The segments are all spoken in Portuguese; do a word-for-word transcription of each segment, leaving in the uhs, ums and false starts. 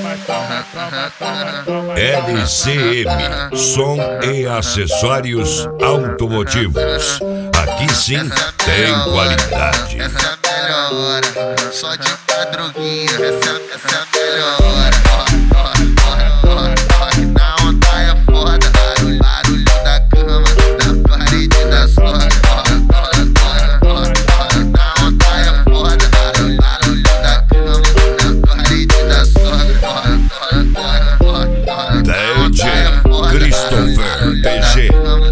L C M, som e acessórios automotivos. Aqui sim tem qualidade. Essa é a melhor hora, só de madruguinha. Essa, essa é a melhor hora. Corre, corre, corre, corre, na onda é foda. Barulho, barulho da cama, da parede da sogra. Corre, corre, corre, corre, corre, na onda é foda. Barulho, barulho da cama, da parede da sogra. Corre, corre, corre, corre, corre, D J Christopher P G.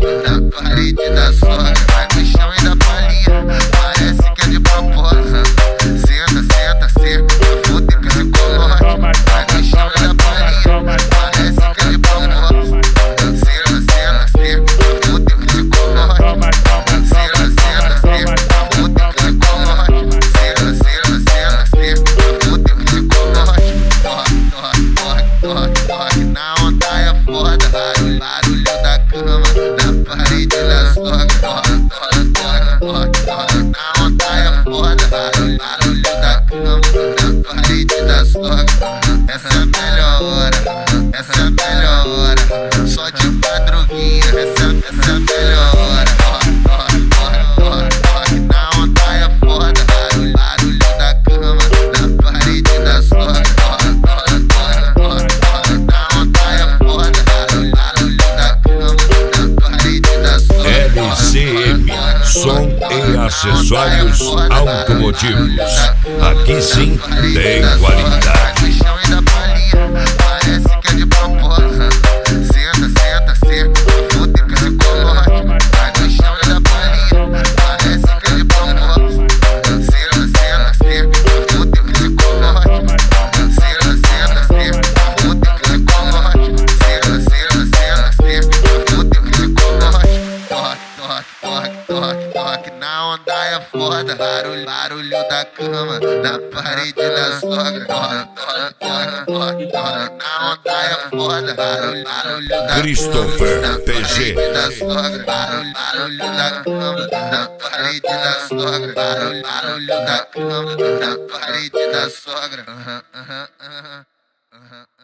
Da parede da sogra. Vai no chão e dá palhinha, parece que é de propósito. Senta, senta, senta, fuder psicológico. Vai no chão e dá palhinha, parece que é de propósito. Senta, senta, senta, fuder psicológico. Senta, senta, senta, fuder psicológico. Senta, senta, senta, senta, fuder psicológico. Toque, toque, toque, toque, na onda é foda. Barulho, barulho da cama, da parede da sogra. Toque, toque, toque, toque, na onda é foda. Barulho, barulho da cama, da parede da sogra. Essa é a melhor hora, essa é a melhor hora, só de madruguinha. Essa, essa é a melhor hora. Toque, toque, toque, toque, na onda é foda. Barulho, barulho da cama, da parede da sogra. Toque, toque, toque, toque, na onda é foda. Barulho, barulho da cama, da parede da sogra. L C M, som e acessórios automotivos. Aqui sim tem qualidade. No chão e dá palhinha, parece que é de propósito. Senta, senta, senta, fuder psicológico. Vai no chão e dá palhinha, parece que é de propósito. Senta, senta, senta, fuder psicológico. Senta, senta, senta, fuder psicológico. Senta, senta, senta, senta, fuder psicológico. Toque, toque, toque, toque, toque, na onda é foda. Barulho, barulho da cama, da parede da sogra. Toque, toque, toque, toque, toque, na onda é foda. Barulho, barulho da Christopher cama, da P G. parede da sogra. Barulho, barulho da cama, da parede da sogra. Barulho, barulho da cama, da parede da sogra. Aham, aham, aham, aham.